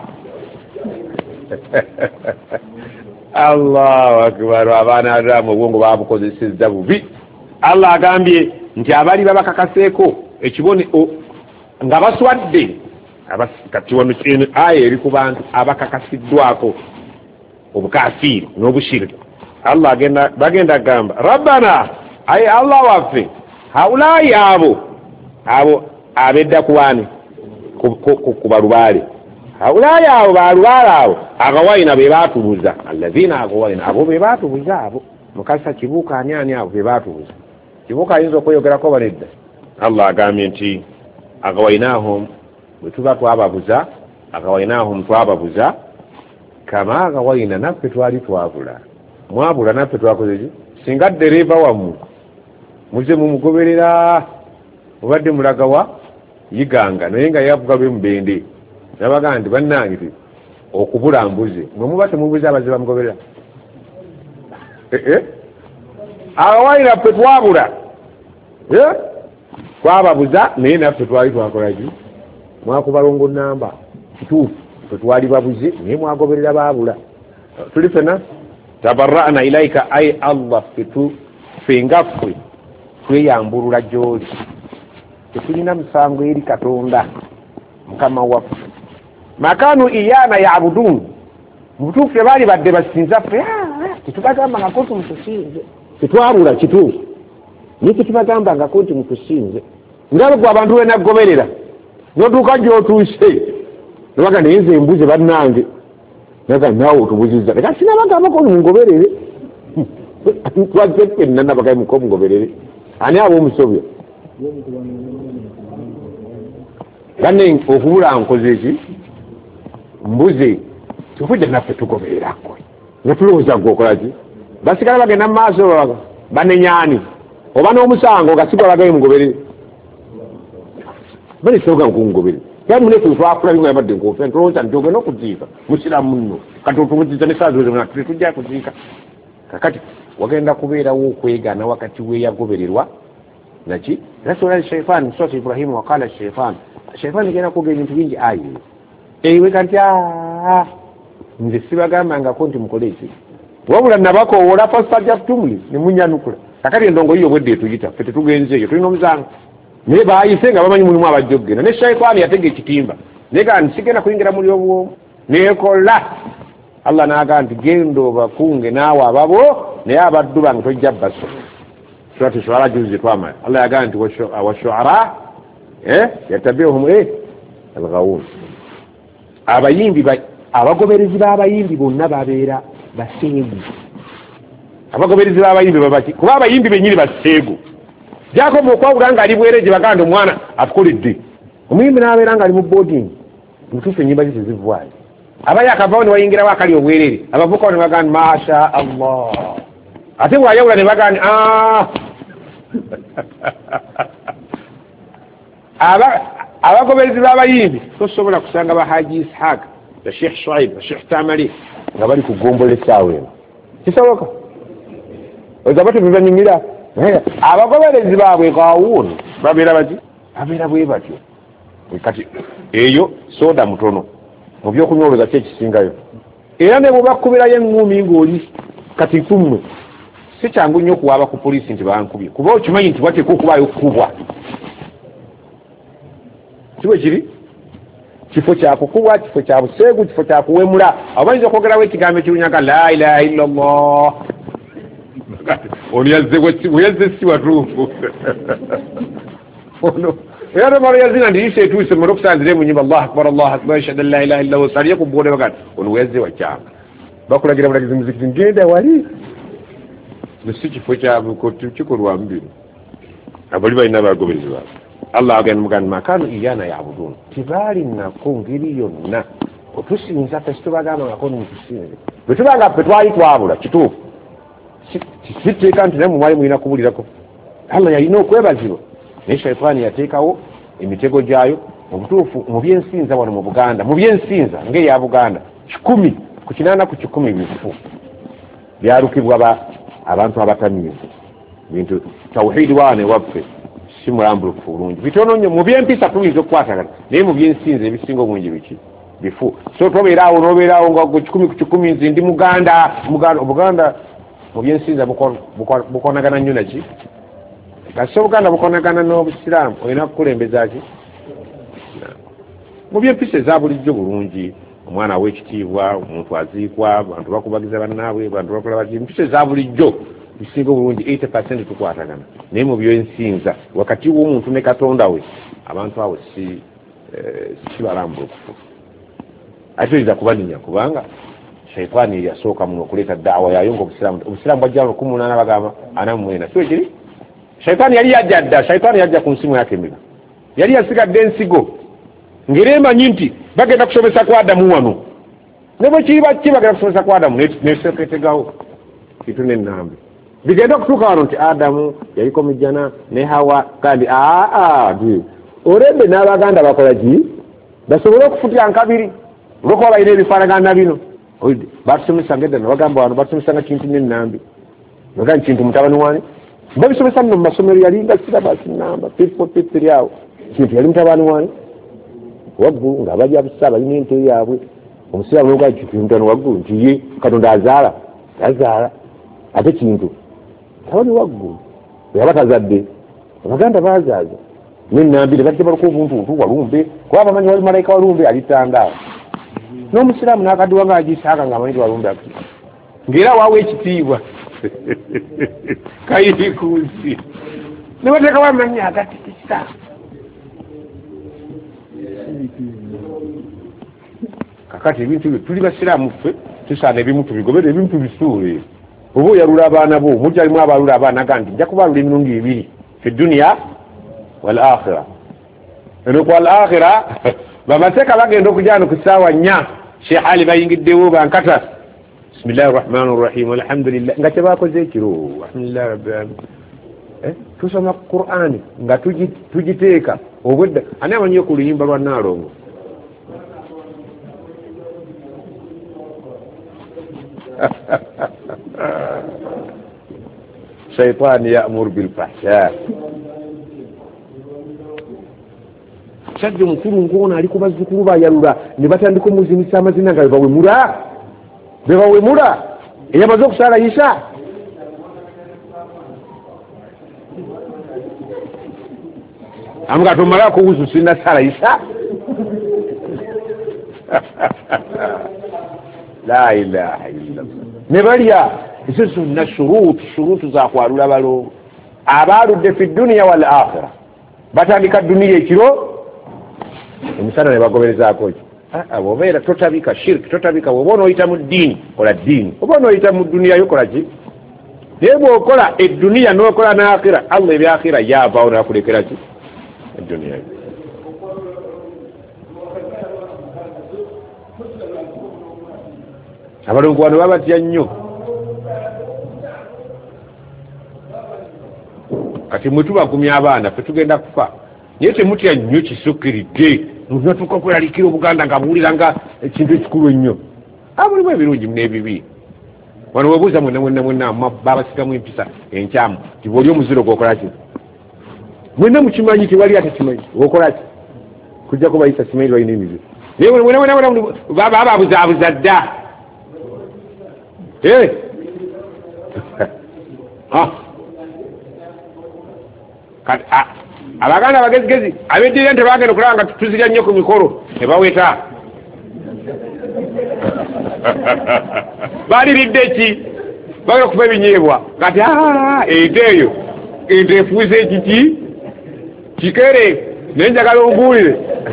Allahu akbar abaana adamu obwongo babukozesezza bubi Allah agambye nti abali babakakaseeko ekibone nga baswadde kati wano kyeno aya eri ku bantu abakakasiddwako obukafiiri n'obushiriki Allah agenda bagenda gamba rabbana ayi Allah waffe haulai abo abo abedda kuwani kubalubaale haulai abo balubaale abo agawayina be batubuza alladhina agawayina abo be batubuza abo mukasa kibuuka ani ani abo be batubuza kibuuka ayinza okweyogerako baledda Allah agambye nti agawainahum bwe tuba twababuza agawainahum twababuza kama agawaina naffe twali twabula mwabula naffe twakozeki singa ddereeva wammwe muze mumugoberera mubadde mulagawa yiganga naye nga yavuga lwe mubende nabaga nti bannange okubula mbuze mwe muba temubuze abaze bamugoberera agawaina ffe twabula twababuza naye naffe twali twakolaki mwakubalongo namba kituufu ffe twali babuze naye mwagoberera baabula tuli fena tabarra'na ilaika ay Allah ffe nga ffe tweyambulula gy'oli tetulina musango eri Katonda mukama waffe makanu iyana yabudun mutuufu tebaali badde basinza ffe tetubagamba nga konti mutusinze tetwabula kituufu naye tetubagamba nga konti mutusinze ngabo gwe abantu benagoberera notuuka gy'otuuse nabaga naye nze embuze bannange naga naawe otubuzizza leka sinabagambako mungoberere twazzekenna nabagaye muko mungoberere ani abo omusobya Gane okubula nkoze ki mbuze tukujja naffe tugobererako nga tulowooza gwokola ki basigala bagenda mu maaso banenyani oba n'omusango gasigwa bagaye mugoberere bali soga nkungobere ya mune twakula binga yabadde nkofe ntolonza njoge n'okuziika musiramu nno kati otumuziza ne saa zozo tujja kuziika kakati wagenda kubeerawo okwegana wakati weeyagobererwa naki rasulullah shaytan sura Ibrahim wakala shaytan shaytan gena kuga ebintu bingi ayi ewe kanti ah nze sibagamba nga konti mukoleki wabula nabako ola fastajja tumuli ne munyanukula kakati endongo hiyo bwedde tujita fete tugenze eyo tulina omuzanga ne baayise nga bamanyi mulimu abajjogena ne shaytan yatega ekitimba nega nsigena kuyingira muli obwo nekola Allah naga nti gendo bakunge naawe ababo naye abaddu bange tojja baso surati shuara juzi twama Allah yaga nti washuara eh yatabiuhum eh alghawun abayimbi abagoberezi b'abayimbi bonna babeera baseegu abagoberezi b'abayimbi babaki kuba abayimbi benyini baseegu jako mukwawula nga ali bwereje baganda omwana atukoledde omuyimbi n'abeera nga ali mu boarding mutuufu ennyimba zi tezivaayo abaya akavaawo ne wayingirawo akali obwerere abavukawo ne baganda masha Allah ate bwayawula ne baganda ah abagoberezi b'abayimbi tosobola kusanga ba Haji Ishaq ba Sheikh Shuaib ba Sheikh Tamali nga bali kugombola essaawa eno kisoboka ozabatu bibanyumira abagoberezi baabwe kawuuni babeera bati babeera bwe batyo kati eyo soda mutono mu byokunyoleza ki ekisingayo era ne bwebakubirayo eŋŋumi ng'oli kati kumwe si kyangu nnyo okuwaaba ku poliisi nti bankubye kuba okimanyi nti wateeka okubaayo okukubwa kiwe kiri kifo kyakukubwa kifo kya buseegu kifo kyakuwemula abayinza okwogerawo ekigambo ekirunyaga la ilaha illa Allah ono yazze si watuufu ono era nomalo yazina ndi yise etuuse mmala okusanzira mu nyimba Allahu akbar Allahu akbar ashhadu an la ilaha illa Allah saliye ku bwode bagati ono yazze wakyanga bakulagira bulagizi muzikiti ngenda wali nsi kifo kyabwe kikolwa mbiri abali balina bagoberezi baabwe Allah agenda muganda makano iyana yabudun tibali nako ngiri yonna otusinza tesitubagamba ngako numutusinze bwe tubanga ffe twali twabula kituufu kisiteeka nti naye mumwali mulina kubulirako Allah yalina okwebazibwa naye shaitaani yateekawo emitego gyayo mu butuufu mu byensinza wano mu Buganda mu byensinza ng'eya Buganda kikumi ku kinaana ku kikumi bifu byalukibwa abantu abatamiivu bintu tawhidi wane waffe si mulambulukufu bulungi bitono nnyo mu byempisa tuyinza okukwatagana naye mu byensinza ebisinga obungi biki bifu so tobeeraawo n'obeeraawo nga kikumi ku kikumi nzi ndi Muganda Muganda Obuganda mu byensinza bukonagana nnyo naki kasi Obuganda bukonagana n'Obusiraamu olina kukulembeza ki mu byempisa eza bulijjo bulungi omwana w'ekitiibwa omuntu aziikwa abantu bakubagiza bannaabwe abantu bakola bati empisa eza bulijjo bisinga obulungi eighty percent tukwatagana naye mu byensinza wakati w'omuntu ne Katonda we abantu abo si si balambulukufu ate oyinza kubaninya kubanga shaitaani yasooka muno okuleeta daawa yayo ngaobusiraamu obusiraamu bwajja lukumi munaana bagamba ana mu mwenda kiwe kiri shaitaani yali yajja dda shaitaani yajja ku nsimu yake emiga yali yasigadde ensigo ng'era emanyi nti bagenda kusomesa ku Adamu wano ne bwe kiri baki bagenda kusomesa ku Adamu neseketegawo kitu n'ennambi bigenda okutuuka wano nti Adamu yaliko mujjana ne Hawa kandi aa olembe n'Abaganda bakola ki basobole okufutira nkabiri olwokuba balina ebifaanagana bino batusomesa ngedda nabagamba wano batusomesa nga kintu n'ennambi bagamba kintu mutabani wani babisomesa nno mu masomero yali nga sirabasi namba fifo fifiri awo kintu yali mutabani wani waggulu ng'abajja busa balina ente yaabwe omusiraamu n'ogaa kintu mutano waggulu nti ye Katonda azaala azaala ate kintu tabani waggulu yaba tazadde Abaganda bazaaza n'ennambire badde baluka obuntuntu walumbe kuba bamanyi wali malayika walumbe alitandaawo n'omusiraamu n'akaddiwa ng'agisaaka ng'amanyi ti walumbe akuti ng'era waawa ekitiibwa kayiri ku nsi ne bateekawo amannya agatikisa kakati ebintu byo tuli basiraamu ffe tusaana ebimu tubigobere ebimu tubisuule oba oyalula abaana bo mukyalimu abalula abaana ga nti nja kubalula emirundi ebiri fi duniya wal akhira noko al akhirah bamateka bagenda okujana ku sawa nya Sheikh Ali bayingiddewo bankata bismillahir rahmanir rahim alhamdulillah nga tebakoze ekiro alhamdulillah rabbil alamin eh tusoma Qur'ani nga tujiteeka obudde ani amanyi ku luyimba lwa Nalongo shaytan ya'mur bil fahsha Chadde mukuru ngona ali kubazukuru bayalula ne batandika muzinisa amazina nga bawe mura bebawe mura eyamaze okusala Isa amga tumala ko uzu sina sala Isa la ilaha illallah ne baliya isisu na shurut shurut za kwarula balo abaludde fi dunya wal akhirah batandika dunia ekiro emisana ne bagobereza akoki abo beera totabika shirk totabika wobono oyita mu dini kola dini wobono oyita mu dunia yokola ki debo okola e dunia no kola na akhira Allah bi akhira yava ona kulekera ki e dunia abalungu wano babatya nnyo kati mutuba kumya abaana petugenda kufa naye temutya nnyo kisukkiridde ntuka kweralikira Obuganda nga buwulira nga ekintu ekikulu ennyo abulimu ebirungi n'ebibi wano webuuza mwena mwena mwena babasikamu empisa enkyamu ti bwoli omuziro gwokola ki mwena mukimanyi tiwali atakimanyi okola ki kujja kubayisa simanyi balina emiziro naye mwena mwena mwena bababuzaabuza dda abaganda abagezigezi abeddiire nti bagenda okulaba nga tuzirya nnyo ku mikolo ne baweta baliridde ki bagenda okufa ebinyeebwa kati ente eyo ente efuuse ekiki kikere naye njagala onguulire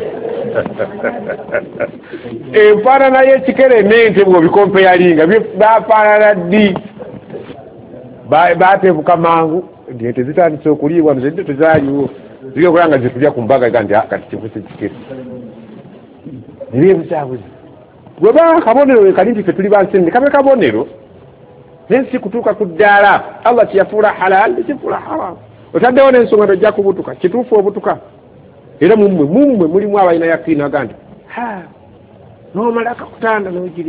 enfaanana y'ekikere n'ente bw'obikompeyalinga bafaanana ddi bateefuka mangu ente zitandise okuliibwa nzedde tezaaliwo ziri okulaba nga zitulya ku mbaga ga nti kati kifuuse kikere nebyebuzabuzi bweba kabonero kali nti fe tuli bansi kabe kabonero nensi kutuuka ku ddaala Allah kiyafuula halal kifuula haram otaddewo n'ensonga tojja kubutuka kituufu obutuka era mumwe mumwe mulimu abalina yakiina aga nti ha n'omala akakutanda n'ogirya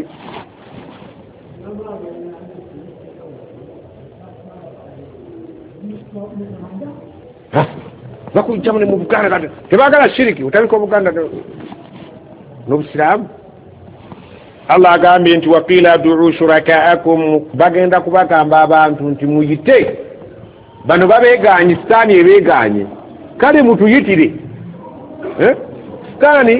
bakujjamu ne mu Buganda kati tebagala shiriki utabika Obuganda n'obusiraamu Allah agambye nti waqila ad'u shurakaakum bagenda kubagamba abantu nti muyite bano babeeganye sitaani ebeeganye kale mutuyitire sitaani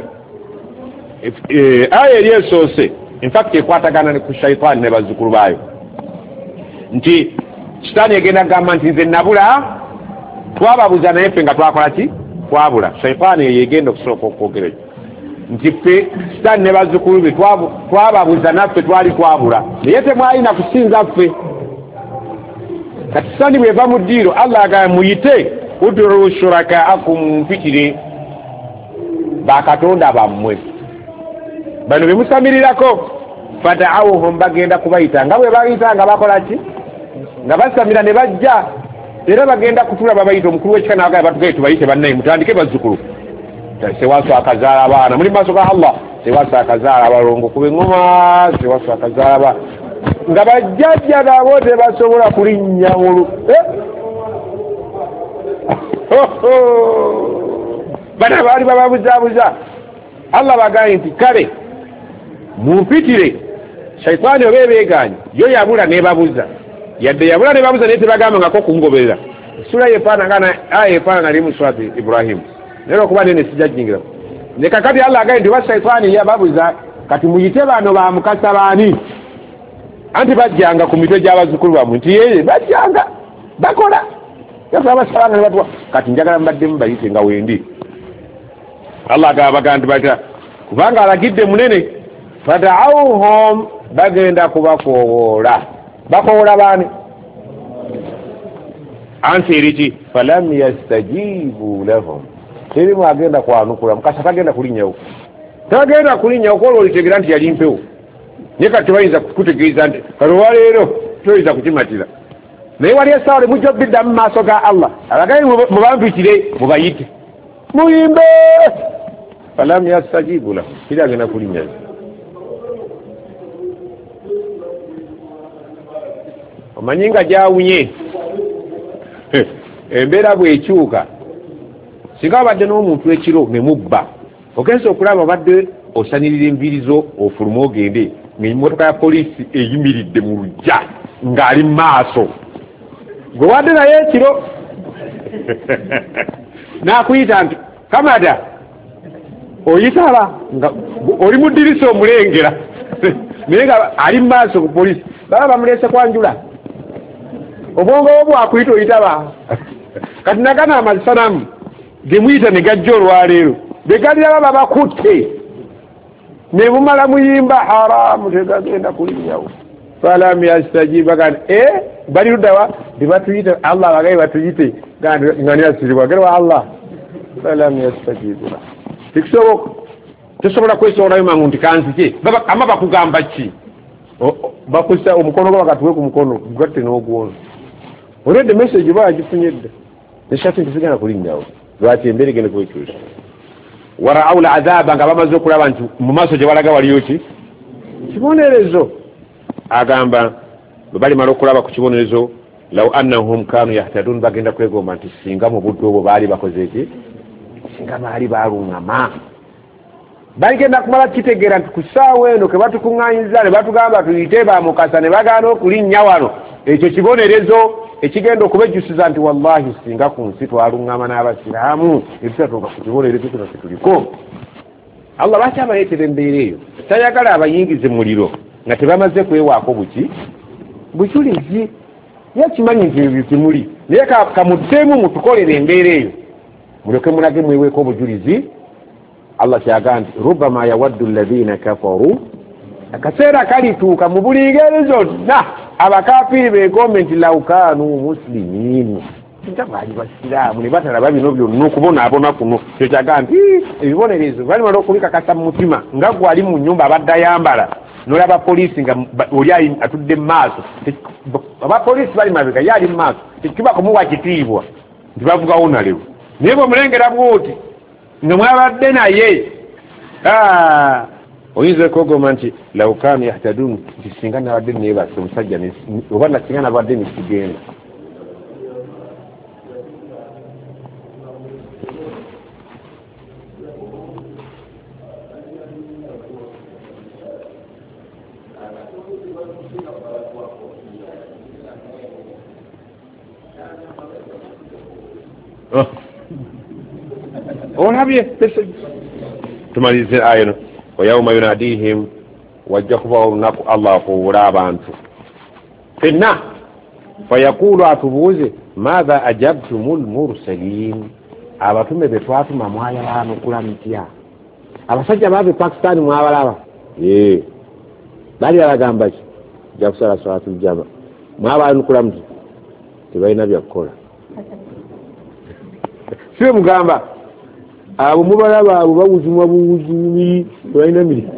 aya eri esoose in fact ekwatagana ku shaitaani ne bazzukulu baayo nti sitaani egenda kugamba nti nze nabula twababuza naye ffe nga twakola ki twabula shaitaani eyo egenda okusooka okwogera nti ffe sitaani ne bazzukulu be twababuza naffe twali twabula naye temwalina kusinza ffe kati sitaani bweva mu ddiiro Allah agamba muyite ud'u shurakaakum mpitire bakatonda bammwe bano be musamirirako fada'awuhum bagenda kubayita nga bwe bayita nga bakola ki nga basamira ne bajja era bagenda kutula babayita omukulu w'ekika n'agamba batugaye tubayite bannaye mutandike bazzukulu sewaso akazaala abaana muli maaso ga Allah sewaso akazaala abalongo kuba eŋŋoma sewaso akazaala nga bajjajja nabo tebasobola kulinnya mulu bana baali bababuzaabuza Allah bagaye nti kale mumpitire shaitaani oba ebeeganye yo yabula nebabuza yadde yabula nebabuza naye tebagambangako kungoberera sura yefaanagana aya efaanana eri mu surati Ibrahim naye okuba nene sijajjingira ne kakati Allah agaye nti oba shaitaani yababuza kati muyite bano bamukasa baani anti bajjanga ku mitwe gy'abazzukulu bamwe nti yeye bajjanga bakola yasaba basalanga ne batwa kati njagala mbaddemu bayite nga wendi Allah agabaga nti bata kubanga alagidde munene fada'awuhum bagenda kubakowoola bakowoola baani anti eriki falam yastajibu lahum teri mwagenda kwanukula mukasa tagenda kulinnyawo tagenda kulinnyawo kola olitegera nti yali mpewo naye kati bayinza kukutegeeza nti kalwa leero toyinza kukimatira naye wali essaawa le mujja obiddamu maaso ga Allah abagayi mubampitire mubayite muyimbe falam yastajibu lahu kiri agenda kulinnyayo omanyi nga gyawunye embeera bwekyuka singa wabadde n'omuntu ekiro ne mubba ogenza okulaba obadde osanirira enviiri zo ofuluma ogende ng'emmotoka ya poliisi eyimiridde mu lujja ng'ali mu maaso gwe wadde naye ekiro n'akuyita nti kamada oyitaba nga oli mu ddirisa omulengera naye nga ali mu maaso ku poliisi baba bamuleese kwanjula obwongo bwo bwakuyita oyitaba kati nagana amasanamu gemuyita ne gajja olwaleero begaliraba babakutte ne mumala muyimba haramu tegagenda kulinnyawo falam yastajiba gani e bali luddawa tebatuyite Allah abagayi batuyite nga niyasiribwa gerwa Allah falam yastajiba tikusoboka tosobola kwesowolayo mangu nti kanzike ama bakugamba ki bakusa omukono gwo bakatuwe ku mukono gatte n'ogwono olwedde message oba yagifunyedde neshati nti sigenda kulinnyawo lwaki embeera egenda kwekyusa waraawu lazaba nga bamaze okulaba nti mu maaso gye balaga waliyo ki kibonerezo agamba bwe balimala okulaba ku kibonerezo law annahum kanu yahtadun bagenda kwegomba nti singa mu budde obwo baali bakoze eki singa baali baluŋŋama bagenda kumala kitegeera nti ku ssaawa eno ke batukuŋŋaanyiza ne batugamba tuyite bamukasa ne bagaana okulinnya wano ekyo kibonerezo ekigenda okubejjusiza nti wallahi singa ku nsi twaluŋŋama n'abasiraamu ebitatuuka ku kibonerezo kino kituliko Allah lwaki abaleetera embeera eyo tayagala abayingize muliro nga tebamaze kwewaako buki bujulizi yakimanyi nti ebyo kimuli naye kamuddemu mutukolera embeera eyo mulyoke mulage mweweeko obujulizi Allah kyaga nti rubama yawaddu alladhina kafaru akaseera kalituuka mu buli ngeri zonna abakafiri begombe nti law kanu muslimin nga baali basiraamu ne batalaba bino byonna okubonaabona kuno kyekyaga nti ebibonerezo balimala okubikakasa mu mutima nga gwali mu nnyumba abadde ayambala nolaba poliisi nga oli atudde mu maaso abapoliisi bali mabega ye ali mu maaso tekiba kumuwa kitiibwa nti bavugawo nalewo naye bwe mulengera bwoti nga mwabadde naye oyinza okogoma nti law kanu yahtadun nti singa nabadde neebase omusajja oba nasinga nabadde nekigenda olabye tumalize ayino wayauma yunadihim wajja kuba olunaku Allah afuubula abantu fenna fayaqulu atubuuze maatha ajabtumul mursalin abatume be twatuma mwayalanukula mutya abasajja bave Pakistan mwabalaba ee bali alagamba ki ja kusala salatu jama mwabalanukula mutya tebalina byakukola siwe mugamba abo mubalaba abo bawuzumwa buwuzumi balina miri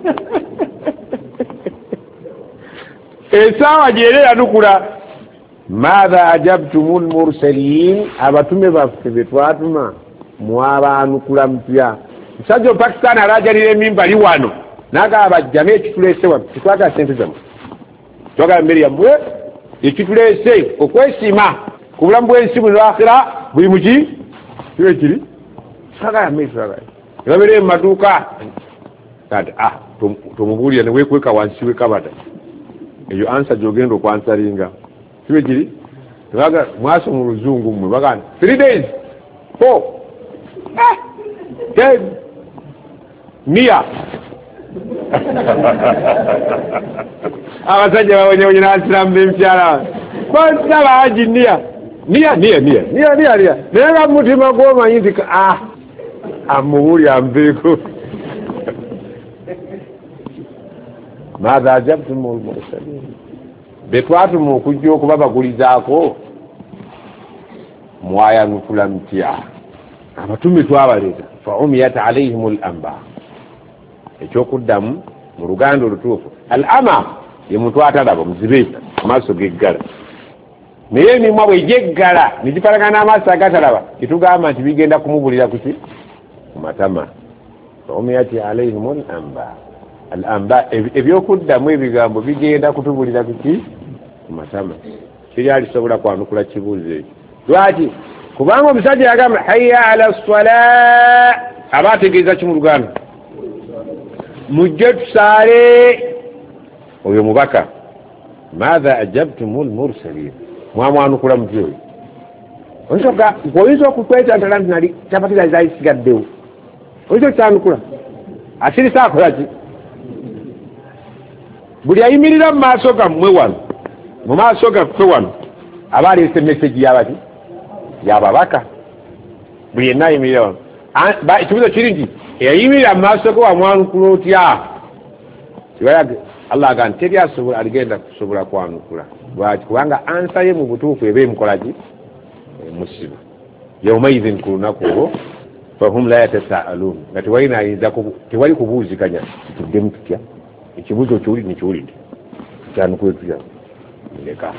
esaawa gyere yanukula maatha ajabtumul mursalin abatume baffe be twatuma mwabanukula mutya musajja Pakistan alajalira emimbali wano nagamba jjame ekituleese wano kitwagala sente zammwe twagala mmere yammwe ekituleese okwesiima ku bulamu bw'ensi buli lwakhira buli muki kiwe kiri sagala mmere twagala ebabere mu maduuka kati ah tomubuulira ne weekweka wansi wekabata eyo ansa gyogenda okwansalinga kiwe kiri tebaga mwaso mu luzungu mmwe bagana three days four ah ten mia abasajja bawonyewonye n'abasiraamu b'emikyala basaba haji nia nia nia nia nia nia nia naye nga mutima gw'omanyi nti ah amubuulya ambeeko maatha ajabtumul mursalin be twatuma okujja okuba bagulizaako mwayanukula mutya abatume twabaleta fa umiyat alaihim al amba ekyokuddamu mu luganda olutuufu al ama ye muntu atalaba muzibe amaaso geggala naye emimwa bwe gyeggala negipalagana n'amaaso agatalaba kitugamba nti bigenda kumubulira kuki ku matama fa umiyat alaihim al amba al amba ebyokuddamu ebigambo bigenda kutubulira kuki ku matama kiri alisobola kwanukula kibuuzo ekyo lwaki kubanga omusajja yagamba hayya ala ssala aba ategeeza ki mu luganda mujje tusaale oyo mubaka maatha ajabtumu lmursalin mwamwanukula mutyo oyo oyinza oyinza okukwetantala nti nali capatira zayisigaddewo oyinza okyanukula asirisa akolaki buli ayimirira mu maaso gammwe wano mu maaso gaffe wano aba aleese meseji yabaki yababaka buli yenna ayimirira wano ekibuzo kiri nti eyayimirira mu maaso ge wamwanukula otya allah aga nti teri asobola aligenda kusobola kwanukula lwaki kubanga ansa ye mu butuufu eba emukolaki emusiba yaumaidhin ku lunaku olwo fahum la yatasaalun nga tewalina ayinza tewali kubuuziganya tuddemu tutya ekibuzo kyoli nekiwulidde kyanukule tutya leka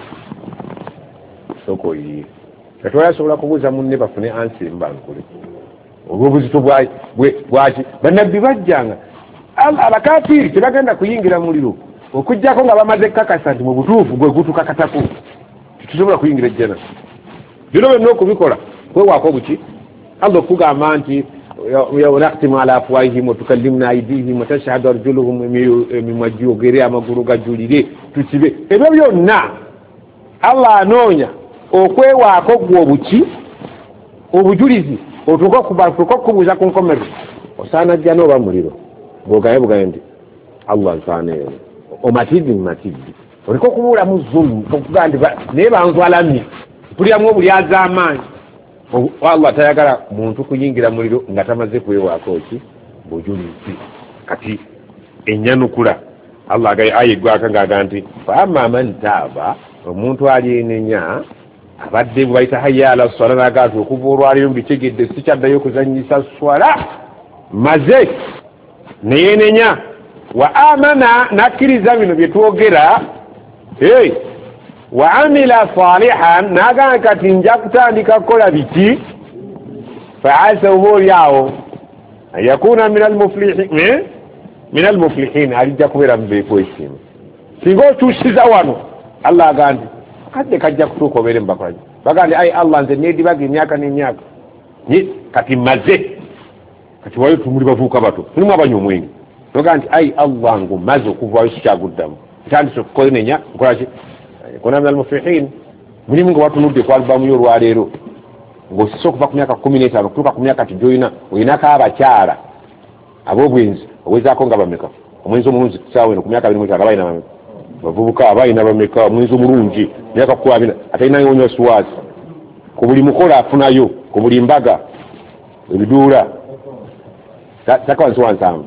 soko oyiye katwala asobola kubuuza munne bafune ansi embanukule olw'obuzito bwaki bannabbi bajjanga abakafiri tebagenda kuyingira muliro okujjako nga bamaze kakasa nti mu butuufu gwe gutukakatako tusobola kuyingira ejjana bino byonna okubikola kwewaako buki allah okugamba nti naktimu ala afwahihim watukallimuna aidihim watashhadu arjuluhum emimwa gyogere amagulu gajulire tukibe ebyo byonna allah anoonya okwewaako gwe obuki obujulizi otuuka okubuuza ku nkomerero osaana jja n'oba muliro bwogaye bugaye nti allah nsaanayo omatiddi mumatiddi oliko okubuulamu zulumu okugaa nti naye banzwalamye mpuliramu obulyazi amaanyi allah tayagala muntu kuyingira muliro nga tamaze kwewaako ki bujulizi kati enyanukula allah agaye ayiggwaka ngaaga nti faama man taaba omuntu alyenenya abadde bwebayita hayya ala swala nagaati okuva olwaleero mbitegedde sikyaddayo okuzanyisa swala maze neyenenya wa amana nakkiriza bino byetwogera hey, wa amila salihan nagamba kati nja kutandika kukola biki faasa oba olyawo yakuna min almuflihin alijja kubeera mubeekwesimu singa otuusiza wano allah aga nti kadde kajja kutuuka obeere mubakola baga nti ai allah nze nedibaga emyaka n'emyaka kati maze kati wayo tumuli bavuuka bato mulimu abanywa omwenge noga nti ai allah ngu maze okuvaayo sikyaguddamu ntandise okukolenenya nkolaki kuna min almuflihin mulimu nga watunudde ku alubamu yo olwaleero ng'osise okuva ku myaka kumi n'etaano kutuuka ku myaka ti gyoyina oyinako abakyala ab'obwenzi owezaako nga bameka omwenzi omulungi kusaawa eno ku myaka abiri mu etaano abalina bameka bavubuka abalina bameka omwenzi omulungi myaka kkumi abiri atalinayo onywa suwaasi ku buli mukola afunayo ku buli mbaga ebiduula taka wansi wansanvu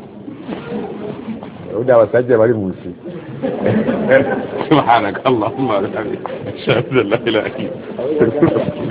ودع وسجل ولي موسي سبحانك اللهم وبحمدك اشهد ان لا اله الا انت